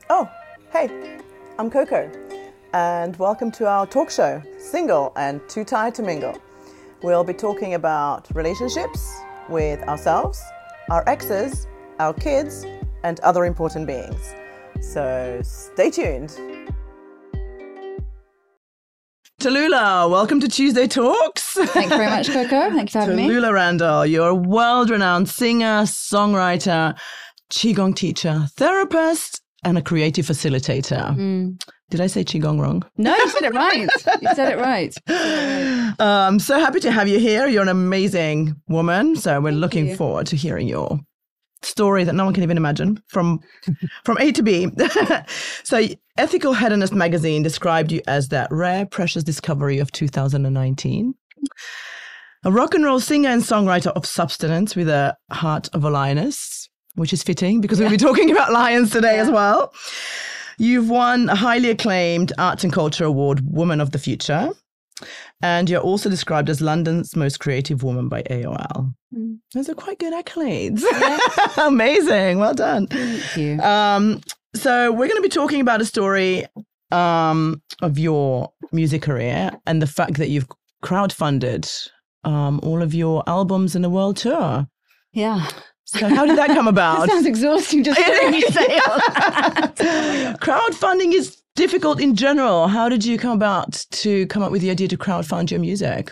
Oh, hey, I'm Coco, and welcome to our talk show, Single and Too Tired to Mingle. We'll be talking about relationships with ourselves, our exes, our kids, and other important beings. So stay tuned. Tallulah, welcome to Tuesday Talks. Thank you very much, Coco. Thank you for having me. Tallulah Randall, you're a world-renowned singer, songwriter, Qigong teacher, therapist, and a creative facilitator. Did I say Qigong wrong? No, you said it right. You said it right. I'm so happy to have you here. You're an amazing woman. So we're looking forward to hearing your story that no one can even imagine from A to B. So Ethical Hedonist magazine described you as that rare, precious discovery of 2019. A rock and roll singer and songwriter of substance with a heart of a lioness, which is fitting because we'll be talking about lions today as well. You've won a highly acclaimed Arts and Culture Award, Woman of the Future. And you're also described as London's most creative woman by AOL. Those are quite good accolades. Yes. Amazing. Well done. Thank you. So we're going to be talking about a story of your music career and the fact that you've crowdfunded all of your albums in the world tour. Yeah. So how did that come about? It sounds exhausting just hearing me say all that. Crowdfunding is difficult in general. How did you come up with the idea to crowdfund your music?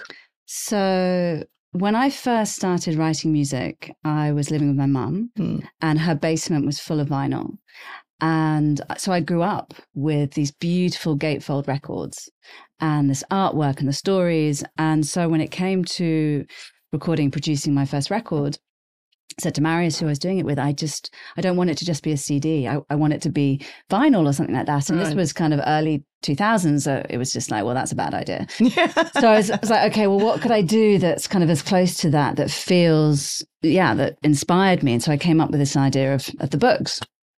So when I first started writing music, I was living with my mum and her basement was full of vinyl. And so I grew up with these beautiful gatefold records and this artwork and the stories. And so when it came to producing my first record, I said to Marius, who I was doing it with, I don't want it to just be a CD. I want it to be vinyl or something like that. And This was kind of early 2000s. So it was just like, well, that's a bad idea. So I was like, okay, well, what could I do that's kind of as close to that feels, that inspired me. And so I came up with this idea of the books.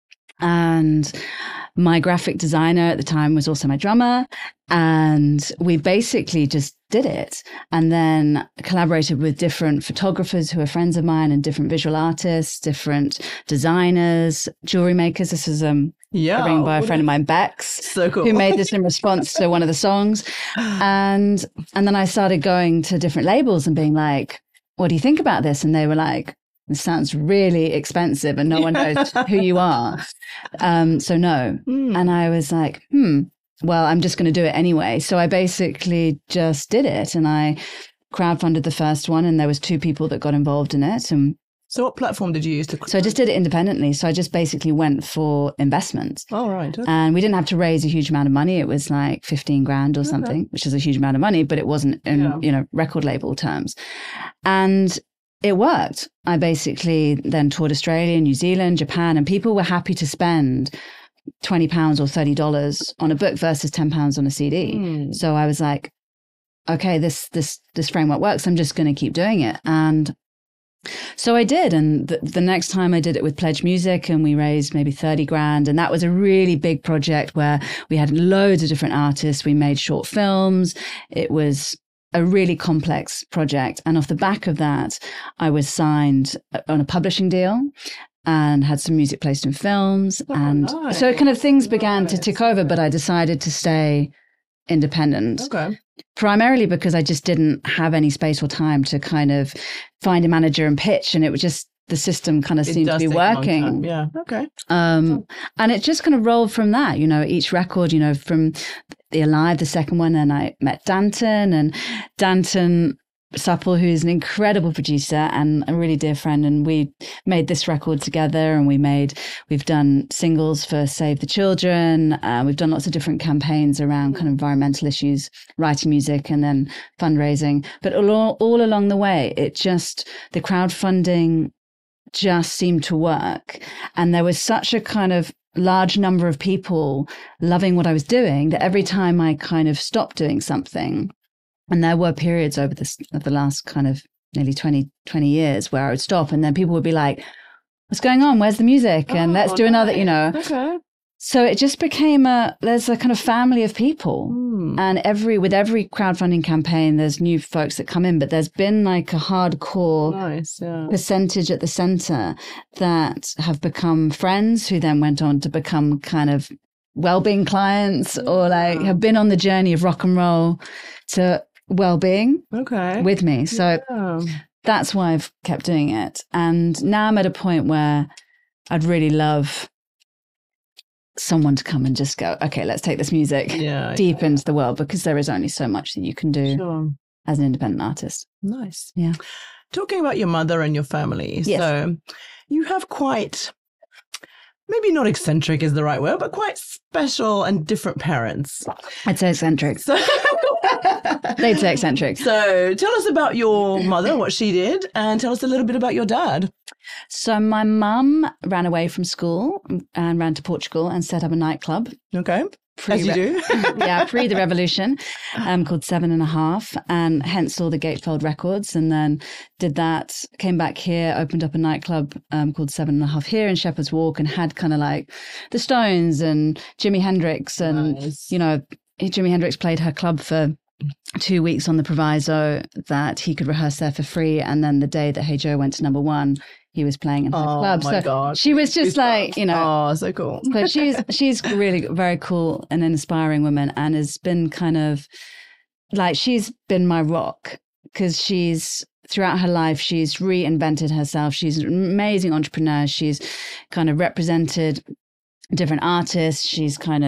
And my graphic designer at the time was also my drummer. And we basically just did it and then collaborated with different photographers who are friends of mine and different visual artists, different designers, jewelry makers. This was written by a friend of mine, Bex, so cool. who made this in response to one of the songs. And then I started going to different labels and being like, what do you think about this? And they were like, it sounds really expensive and no one knows who you are. So no. And I was like, well, I'm just going to do it anyway. So I basically just did it and I crowdfunded the first one and there was 2 people that got involved in it. And so what platform did you use to? So I just did it independently. So I just basically went for investment. Oh, right. Okay. And we didn't have to raise a huge amount of money. It was like 15 grand or something, which is a huge amount of money, but it wasn't in, record label terms. And it worked. I basically then toured Australia, New Zealand, Japan, and people were happy to spend £20 or $30 on a book versus £10 on a CD. So I was like, okay, this framework works. I'm just going to keep doing it. And so I did. And the next time I did it with Pledge Music and we raised maybe 30 grand. And that was a really big project where we had loads of different artists. We made short films. It was a really complex project. And off the back of that, I was signed on a publishing deal and had some music placed in films. Nice. So kind of things began to tick over, but I decided to stay independent. Okay. Primarily because I just didn't have any space or time to kind of find a manager and pitch. And it was just, the system kind of seemed to be working. Yeah. Okay. And it just kind of rolled from that, each record, from the Alive, the second one, and I met Danton Supple, who's an incredible producer and a really dear friend. And we made this record together and we've done singles for Save the Children. We've done lots of different campaigns around kind of environmental issues, writing music and then fundraising. But all along the way, the crowdfunding just seemed to work. And there was such a kind of large number of people loving what I was doing that every time I kind of stopped doing something, and there were periods over the last kind of nearly 20 years where I would stop and then people would be like, what's going on? Where's the music? And let's do another, Okay. So it just became there's a kind of family of people. And with every crowdfunding campaign, there's new folks that come in, but there's been like a hardcore percentage at the center that have become friends who then went on to become kind of well-being clients or like have been on the journey of rock and roll to well-being with me. So that's why I've kept doing it. And now I'm at a point where I'd really love someone to come and just go, okay, let's take this music deep into the world, because there is only so much that you can do as an independent artist. Nice. Yeah. Talking about your mother and your family. Yes. So you have quite, maybe not eccentric is the right word, but quite special and different parents. I'd say eccentric. They'd say eccentric. So tell us about your mother, what she did, and tell us a little bit about your dad. So my mum ran away from school and ran to Portugal and set up a nightclub. Okay. As you do. Pre the revolution, called 7½, and hence all the Gatefold records. And then did that, came back here, opened up a nightclub called 7½here in Shepherd's Walk, and had kind of like the Stones and Jimi Hendrix. And, Jimi Hendrix played her club for 2 weeks on the proviso that he could rehearse there for free. And then the day that Hey Joe went to #1, he was playing in her club. Oh my God. She was just like, Oh, so cool. So she's really very cool and an inspiring woman, and has been kind of like, she's been my rock, because throughout her life, she's reinvented herself. She's an amazing entrepreneur. She's kind of represented different artists. She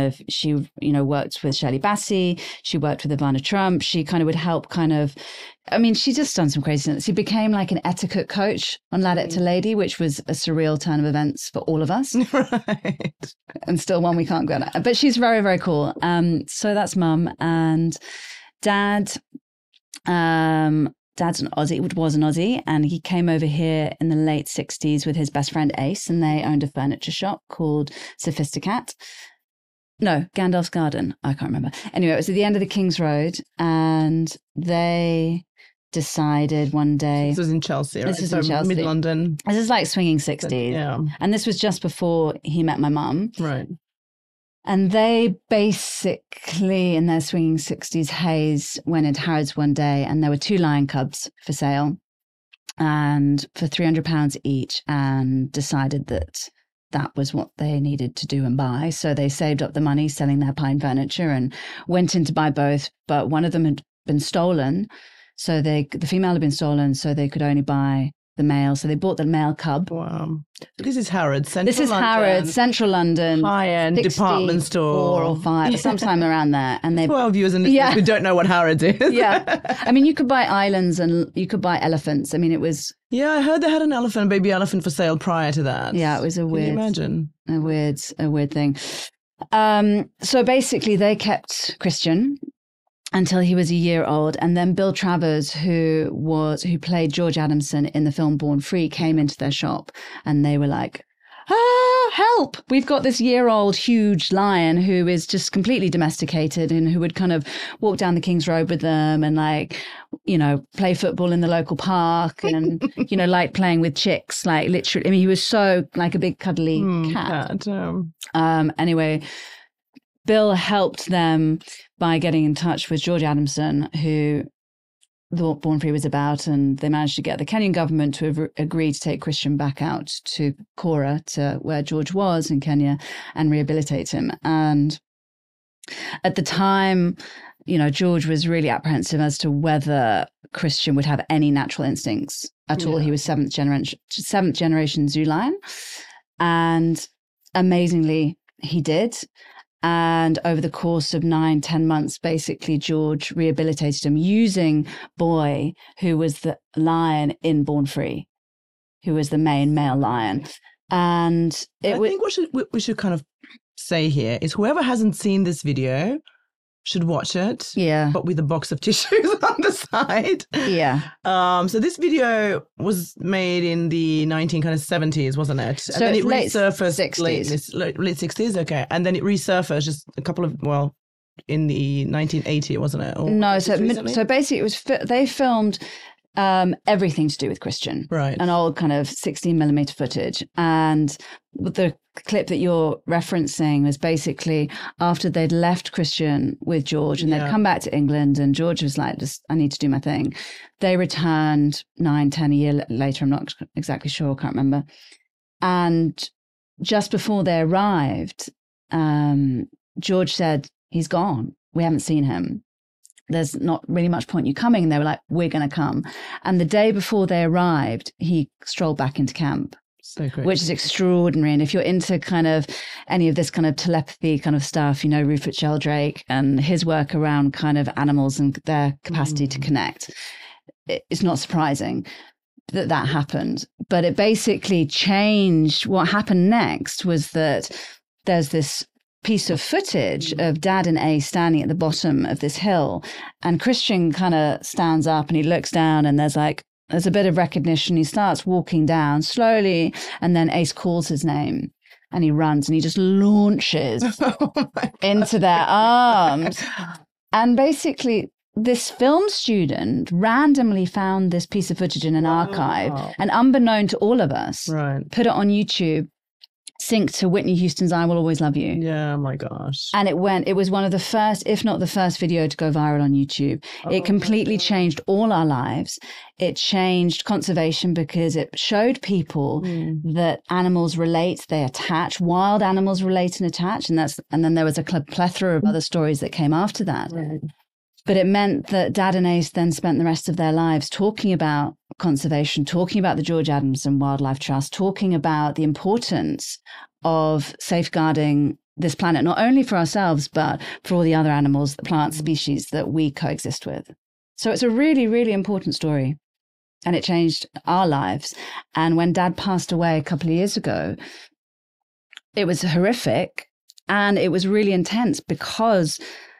worked with Shirley Bassey. She worked with Ivana Trump. She kind of would help she's just done some craziness. She became like an etiquette coach on Lad It to Lady, which was a surreal turn of events for all of us. Right. And still one we can't go at. But she's very, very cool. So that's mum. And dad, Dad's an Aussie, was an Aussie, and he came over here in the late 60s with his best friend Ace, and they owned a furniture shop called Sophisticat. No, Gandalf's Garden. I can't remember. Anyway, it was at the end of the King's Road, and they decided one day... This was in Chelsea, right? This is in Chelsea. Mid-London. This is like swinging 60s. Yeah. And this was just before he met my mum. Right. And they basically, in their swinging 60s haze, went into Harrods one day, and there were 2 lion cubs for sale, and for £300 each, and decided that that was what they needed to do and buy. So they saved up the money selling their pine furniture and went in to buy both, but one of them had been stolen. So the female had been stolen, so they could only buy the male. So they bought the male cub. Wow. This is Harrods, Central London. This is Harrods, Central London. High-end department store. 4 or 5, sometime around there. And they 12 viewers who don't know what Harrods is. Yeah. I mean, you could buy islands and you could buy elephants. I mean, it was... Yeah, I heard they had an elephant, baby elephant for sale prior to that. Yeah, it was a weird... Can you imagine? A weird thing. So basically, they kept Christian until he was a year old, and then Bill Travers, who played George Adamson in the film Born Free, came into their shop, and they were like, help, we've got this year-old huge lion who is just completely domesticated, and who would kind of walk down the King's Road with them and play football in the local park and like playing with chicks, like literally. I mean, he was so like a big cuddly cat. Anyway, Bill helped them by getting in touch with George Adamson, who Born Free was about, and they managed to get the Kenyan government to agree to take Christian back out to Kora, to where George was in Kenya, and rehabilitate him. And at the time, George was really apprehensive as to whether Christian would have any natural instincts at all. He was seventh generation Zoo lion, and amazingly, he did. And over the course of 9-10 months, basically, George rehabilitated him using Boy, who was the lion in Born Free, who was the main male lion. And I think what we should kind of say here is, whoever hasn't seen this video should watch it. Yeah. But with a box of tissues on the side. Yeah. So this video was made in the 1970s, wasn't it? So and then it late resurfaced 60s. late 60s. Okay. And then it resurfaced just a couple of, in the 1980s, wasn't it? Or no. So basically, it was they filmed everything to do with Christian, right? An old kind of 16mm footage, and the clip that you're referencing was basically after they'd left Christian with George and they'd come back to England, and George was like, I need to do my thing. They returned 9, 10 a year later. I'm not exactly sure. I can't remember. And just before they arrived, George said, he's gone. We haven't seen him. There's not really much point you coming. And they were like, we're going to come. And the day before they arrived, he strolled back into camp. So great. Which is extraordinary. And if you're into kind of any of this kind of telepathy kind of stuff, you know, Rupert Sheldrake and his work around kind of animals and their capacity to connect, it's not surprising that that happened. But it basically changed. What happened next was that there's this piece of footage of Dad and Ace standing at the bottom of this hill, and Christian kind of stands up and he looks down, and there's a bit of recognition. He starts walking down slowly, and then Ace calls his name and he runs and he just launches into their arms. And basically this film student randomly found this piece of footage in an archive, and unbeknown to all of us, put it on YouTube, synced to Whitney Houston's I Will Always Love You. Yeah, oh my gosh. And it was one of the first, if not the first video to go viral on YouTube. It completely changed all our lives. It changed conservation because it showed people that animals relate, they attach, wild animals relate and attach. And then there was a plethora of other stories that came after that. Right. But it meant that Dad and Ace then spent the rest of their lives talking about conservation, talking about the George Adamson Wildlife Trust, talking about the importance of safeguarding this planet, not only for ourselves, but for all the other animals, the plant species that we coexist with. So it's a really, really important story. And it changed our lives. And when Dad passed away a couple of years ago, it was horrific. And it was really intense because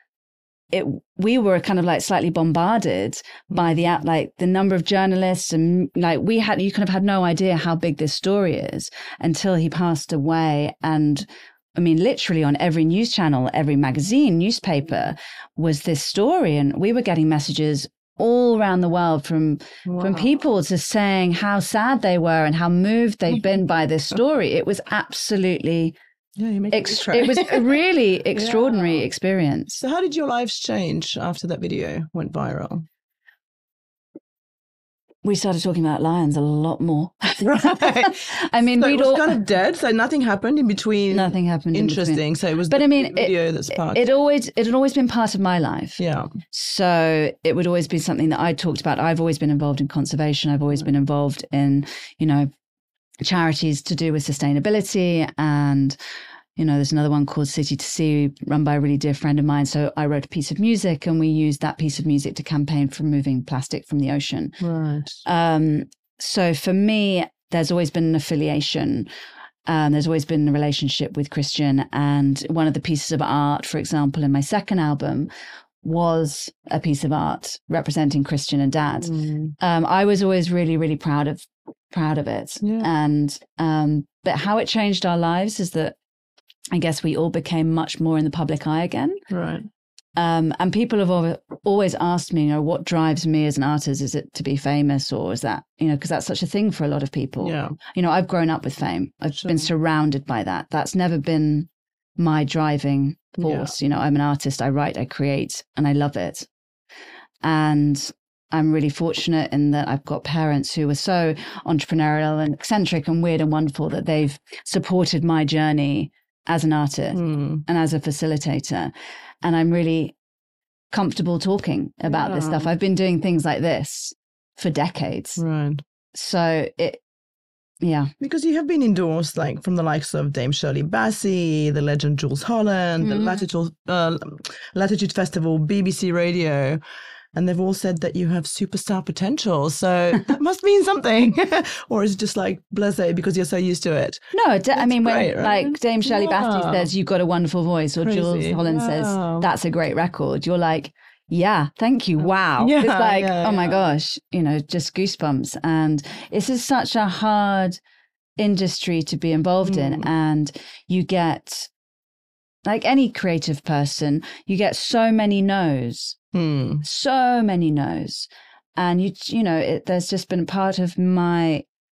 we were kind of like slightly bombarded by the number of journalists, and like you kind of had no idea how big this story is until he passed away. And I mean, literally on every news channel, every magazine, newspaper was this story. And we were getting messages all around the world from people just saying how sad they were and how moved they'd been by this story. It was absolutely it was a really extraordinary experience. So how did your lives change after that video went viral? We started talking about lions a lot more. Right. I mean, so it was kind of dead. So nothing happened in between. Nothing happened. Interesting. So it was. But I mean, video that sparked. It had always been part of my life. Yeah. So it would always be something that I talked about. I've always been involved in conservation. I've always been involved in, charities to do with sustainability. And, there's another one called City to Sea, run by a really dear friend of mine. So I wrote a piece of music, and we used that piece of music to campaign for removing plastic from the ocean. Right. So for me, there's always been an affiliation. There's always been a relationship with Christian. And one of the pieces of art, for example, in my second album was a piece of art representing Christian and Dad. I was always really, really proud of it. Yeah. And but how it changed our lives is that I guess we all became much more in the public eye again. Right. And people have always asked me, what drives me as an artist? Is it to be famous, or is that, because that's such a thing for a lot of people. Yeah. I've grown up with fame. I've been surrounded by that. That's never been my driving force. Yeah. I'm an artist. I write, I create, and I love it. And I'm really fortunate in that I've got parents who are so entrepreneurial and eccentric and weird and wonderful that they've supported my journey as an artist and as a facilitator. And I'm really comfortable talking about this stuff. I've been doing things like this for decades. Right. So because you have been endorsed from the likes of Dame Shirley Bassey, the legend Jules Holland, the Latitude Festival, BBC Radio. And they've all said that you have superstar potential. So that must mean something. Or is it just blasé because you're so used to it? No, I mean, great, when right? Dame Shirley Bassey says, you've got a wonderful voice, or Jules Holland says, that's a great record, you're like, yeah, thank you. Wow. Yeah, it's oh my gosh, just goosebumps. And this is such a hard industry to be involved in. And you get, like any creative person, you get so many no's. So many no's. And, there's just been part of my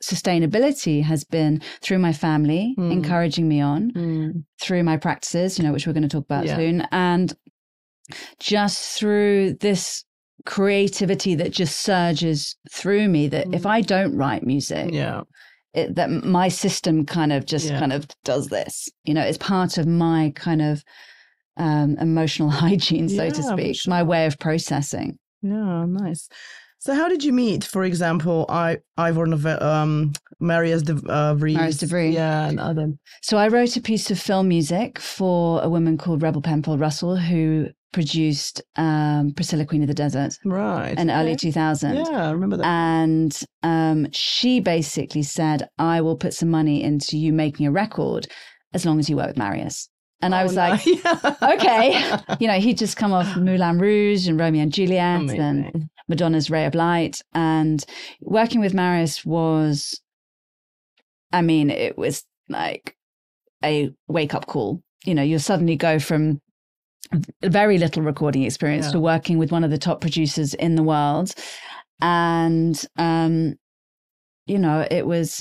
sustainability has been through my family encouraging me on, through my practices, which we're going to talk about soon, and just through this creativity that just surges through me, that if I don't write music, that my system kind of does this. It's part of my kind of emotional hygiene, so to speak, sure. My way of processing. Yeah, nice. So how did you meet, for example, Ivor Marius de Vries? Yeah, and other. So I wrote a piece of film music for a woman called Rebel Penfold Russell, who produced Priscilla, Queen of the Desert. Right. In early 2000. Yeah, I remember that. And she basically said, I will put some money into you making a record as long as you work with Marius. And I was like, okay. He'd just come off Moulin Rouge and Romeo and Juliet. Amazing. And Madonna's Ray of Light. And working with Marius was, it was like a wake-up call. You'll suddenly go from very little recording experience to working with one of the top producers in the world. And, it was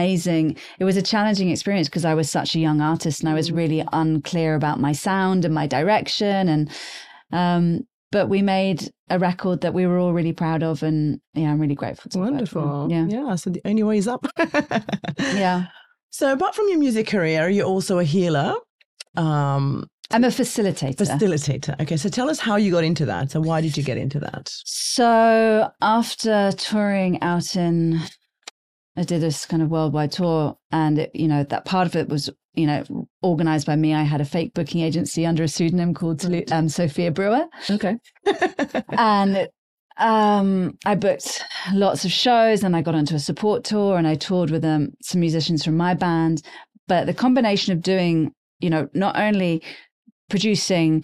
a challenging experience because I was such a young artist and I was really unclear about my sound and my direction. And, but we made a record that we were all really proud of. And I'm really grateful to Wonderful. Yeah. So the only way is up. Yeah. So apart from your music career, you're also a healer. I'm a facilitator. Okay. So tell us how you got into that. So why did you get into that? So after touring out I did this kind of worldwide tour, and that part of it was, organized by me. I had a fake booking agency under a pseudonym called Sophia Brewer. Okay. And I booked lots of shows, and I got onto a support tour, and I toured with some musicians from my band. But the combination of doing, not only producing,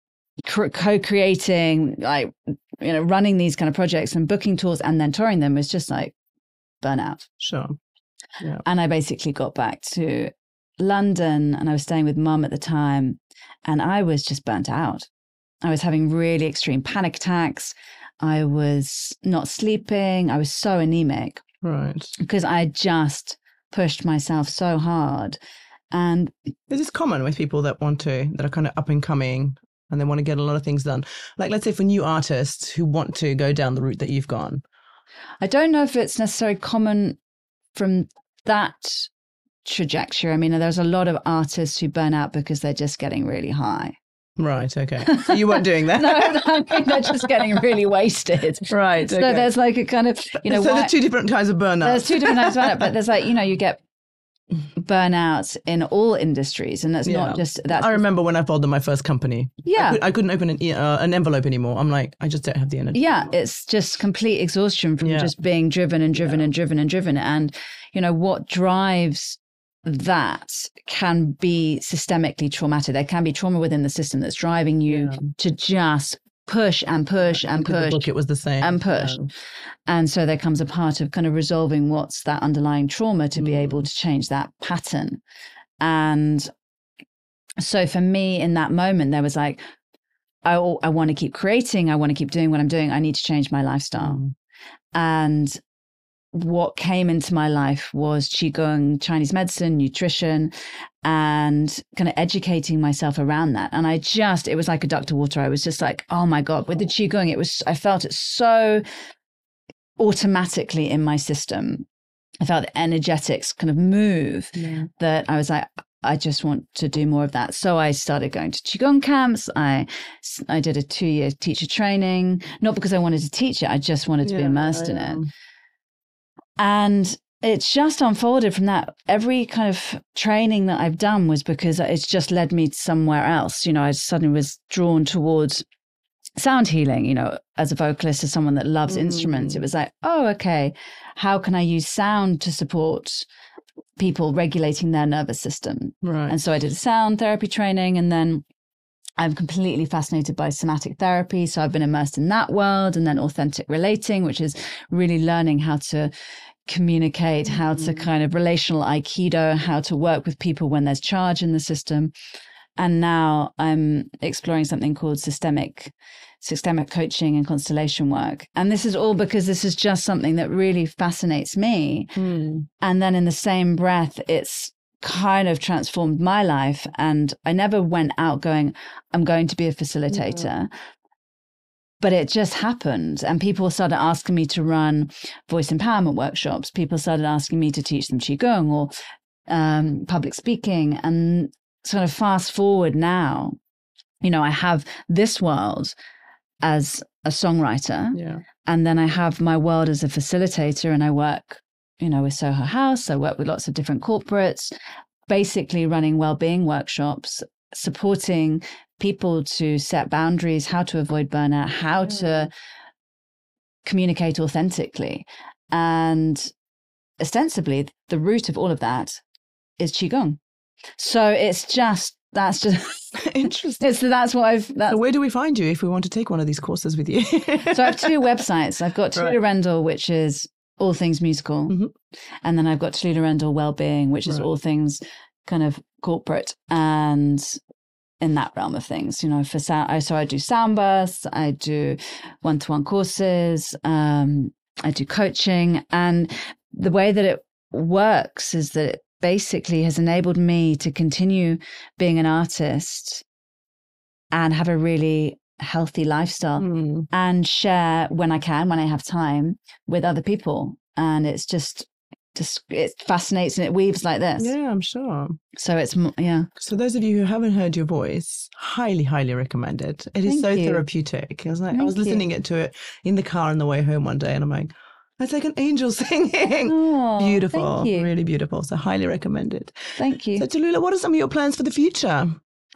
co-creating, running these kind of projects and booking tours and then touring them was just like burnout. Sure. Yeah. And I basically got back to London, and I was staying with Mum at the time, and I was just burnt out. I was having really extreme panic attacks. I was not sleeping. I was so anemic. Right. Because I just pushed myself so hard. And this is common with people that are kind of up and coming and they want to get a lot of things done. Like, let's say for new artists who want to go down the route that you've gone. I don't know if it's necessarily common from that trajectory. There's a lot of artists who burn out because they're just getting really high. Right. Okay. So you weren't doing that. No, they're just getting really wasted. Right. So there's like a kind of, So there's two different kinds of burnout. There's two different kinds of burnout, but there's you get burnout in all industries, and that's not just that. I remember when I folded my first company. Yeah, I couldn't open an envelope anymore. I'm like, I just don't have the energy. Yeah, anymore. it's just complete exhaustion from just being driven and driven and driven and driven. And what drives that can be systemically traumatic. There can be trauma within the system that's driving you to just push and push and push. The book, it was the same. And push. Yeah. And so there comes a part of kind of resolving what's that underlying trauma to be able to change that pattern. And so for me in that moment, there was like, I want to keep creating. I want to keep doing what I'm doing. I need to change my lifestyle. And what came into my life was Qigong, Chinese medicine, nutrition, and kind of educating myself around that. And it was like a duck to water. I was just like, oh my God, with the Qigong, I felt it so automatically in my system. I felt the energetics kind of move that I was like, I just want to do more of that. So I started going to Qigong camps. I did a 2-year teacher training, not because I wanted to teach it. I just wanted to be immersed in it. And it's just unfolded from that. Every kind of training that I've done was because it's just led me somewhere else. I suddenly was drawn towards sound healing, as a vocalist, as someone that loves instruments. It was like, oh, okay, how can I use sound to support people regulating their nervous system? Right. And so I did a sound therapy training, and then I'm completely fascinated by somatic therapy. So I've been immersed in that world, and then authentic relating, which is really learning how to communicate, how to kind of relational Aikido, how to work with people when there's charge in the system. And now I'm exploring something called systemic systemic coaching and constellation work. And this is all because this is just something that really fascinates me. And then in the same breath, it's kind of transformed my life. And I never went out going, I'm going to be a facilitator. But it just happened. And people started asking me to run voice empowerment workshops. People started asking me to teach them Qigong or public speaking. And sort of fast forward now, you know, I have this world as a songwriter. And then I have my world as a facilitator, and I work, you know, with Soho House. I work with lots of different corporates, basically running well-being workshops, supporting people to set boundaries, how to avoid burnout, how to communicate authentically. And ostensibly, the root of all of that is Qigong. So that's just interesting. That's what I've. So where do we find you if we want to take one of these courses with you? So I have two websites. I've got Tallulah Rendell, which is all things musical. And then I've got Tallulah Rendell Wellbeing, which is all things kind of corporate and in that realm of things, you know, for sound. So I do sound bursts, I do one-to-one courses, I do coaching. And the way that it works is that it basically has enabled me to continue being an artist and have a really healthy lifestyle and share when I can, when I have time, with other people. And it's just it fascinates, and it weaves like this. Yeah, I'm sure. So it's, So those of you who haven't heard your voice, highly, highly recommend it. It is so therapeutic. I was listening to it in the car on the way home one day, and I'm like, that's like an angel singing. Oh, beautiful, really beautiful. So highly recommend it. Thank you. So Tallulah, what are some of your plans for the future?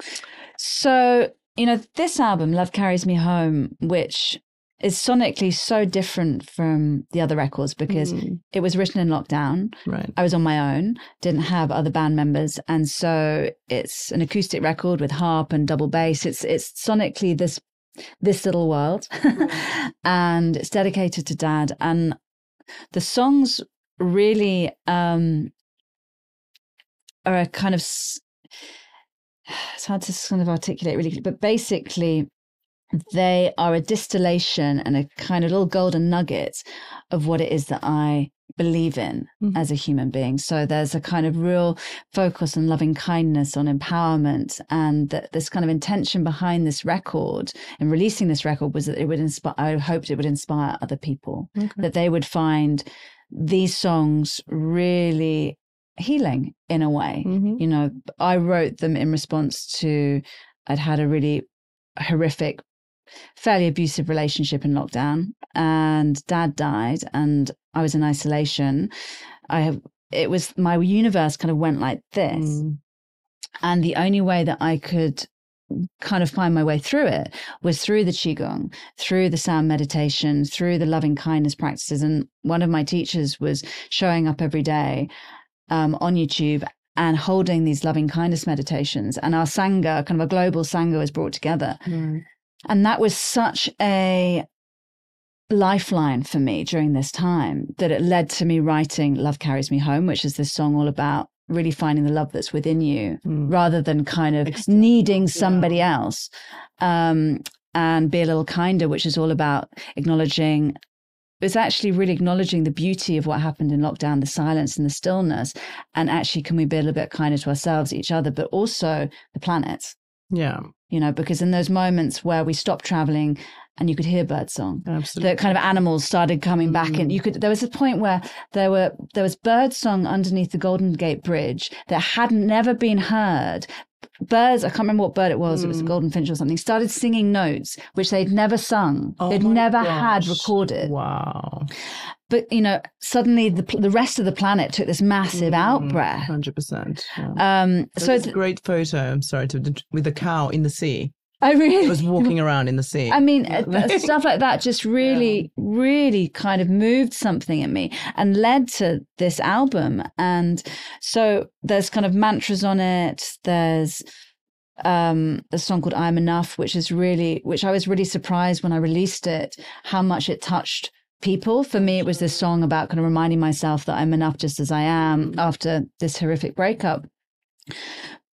So, you know, this album, Love Carries Me Home, which is sonically so different from the other records because it was written in lockdown. Right. I was on my own, didn't have other band members. And so it's an acoustic record with harp and double bass. It's sonically this little world. And it's dedicated to Dad. And the songs really are a kind of, it's hard to kind of articulate really, but basically they are a distillation and a kind of little golden nugget of what it is that I believe in as a human being. So there's a kind of real focus on loving kindness, on empowerment, and this kind of intention behind this record and releasing this record was that it would inspire, I hoped it would inspire other people, that they would find these songs really healing in a way. You know, I wrote them in response to, I'd had a really horrific, fairly abusive relationship in lockdown, and Dad died and I was in isolation. It was, my universe kind of went like this. And the only way that I could kind of find my way through it was through the Qigong, through the sound meditation, through the loving kindness practices. And one of my teachers was showing up every day on YouTube and holding these loving kindness meditations. And our Sangha, kind of a global Sangha, was brought together. And that was such a lifeline for me during this time that it led to me writing Love Carries Me Home, which is this song all about really finding the love that's within you rather than kind of needing somebody else. And Be a Little Kinder, which is all about acknowledging, it's actually really acknowledging the beauty of what happened in lockdown, the silence and the stillness. And actually, can we be a little bit kinder to ourselves, each other, but also the planet? Yeah. You know, because in those moments where we stopped traveling and you could hear birdsong, absolutely, the kind of animals started coming back, and there was a point where there was birdsong underneath the Golden Gate Bridge that had never been heard. Birds, I can't remember what bird it was a golden finch or something, started singing notes which they'd never sung, they'd never had recorded. With But, you know, suddenly the rest of the planet took this massive out-breath. 100%. Yeah. So it's a great photo, I'm sorry, with a cow in the sea. I really was walking around in the sea. I mean, stuff like that just really, really kind of moved something in me and led to this album. And so there's kind of mantras on it. There's a song called I'm Enough, which I was really surprised when I released it, how much it touched people. For me, it was this song about kind of reminding myself that I'm enough just as I am after this horrific breakup.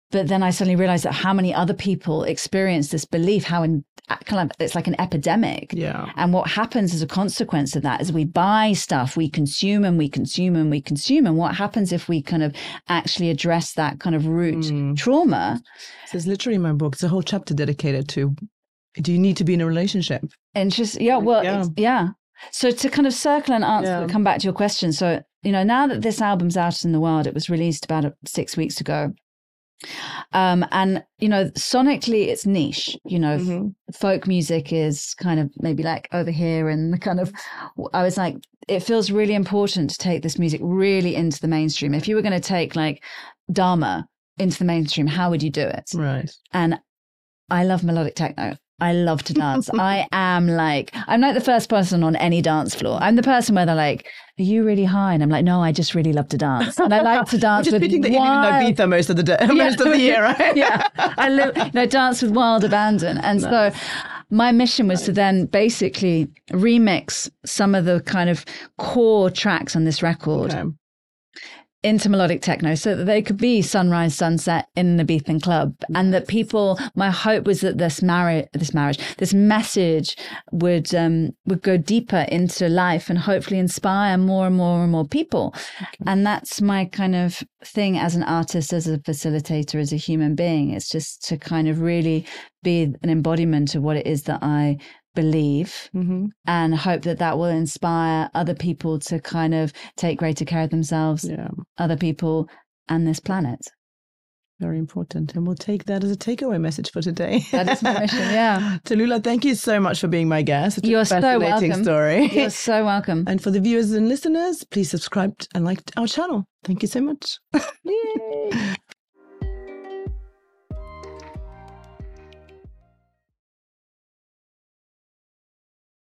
But then I suddenly realized that how many other people experience this belief, it's like an epidemic. Yeah. And what happens as a consequence of that is we buy stuff, we consume and we consume and we consume. And what happens if we kind of actually address that kind of root trauma? So it's literally in my book. It's a whole chapter dedicated to, do you need to be in a relationship? And just, So to kind of circle and answer, come back to your question. So, now that this album's out in the world, it was released about 6 weeks ago. And sonically it's niche, folk music is kind of maybe like over here, and the kind of, I was like, it feels really important to take this music really into the mainstream. If you were going to take like Dharma into the mainstream, how would you do it? Right. And I love melodic techno. I love to dance. I'm like the first person on any dance floor. I'm the person where they're like, are you really high? And I'm like, no, I just really love to dance. And I like to dance with that you live in Ibiza most of the day, most of the year, right? Yeah. I dance with wild abandon. And so my mission was to then basically remix some of the kind of core tracks on this record into melodic techno so that they could be sunrise, sunset in an Ibizan club. And that people, my hope was that this message would go deeper into life and hopefully inspire more and more and more people. Okay. And that's my kind of thing as an artist, as a facilitator, as a human being. It's just to kind of really be an embodiment of what it is that I believe, and hope that will inspire other people to kind of take greater care of themselves, other people, and this planet. Very important. And we'll take that as a takeaway message for today. That is my mission, yeah. Tallulah, thank you so much for being my guest. It's You're a fascinating so welcome. Story. You're so welcome. And for the viewers and listeners, please subscribe and like our channel. Thank you so much. Yay.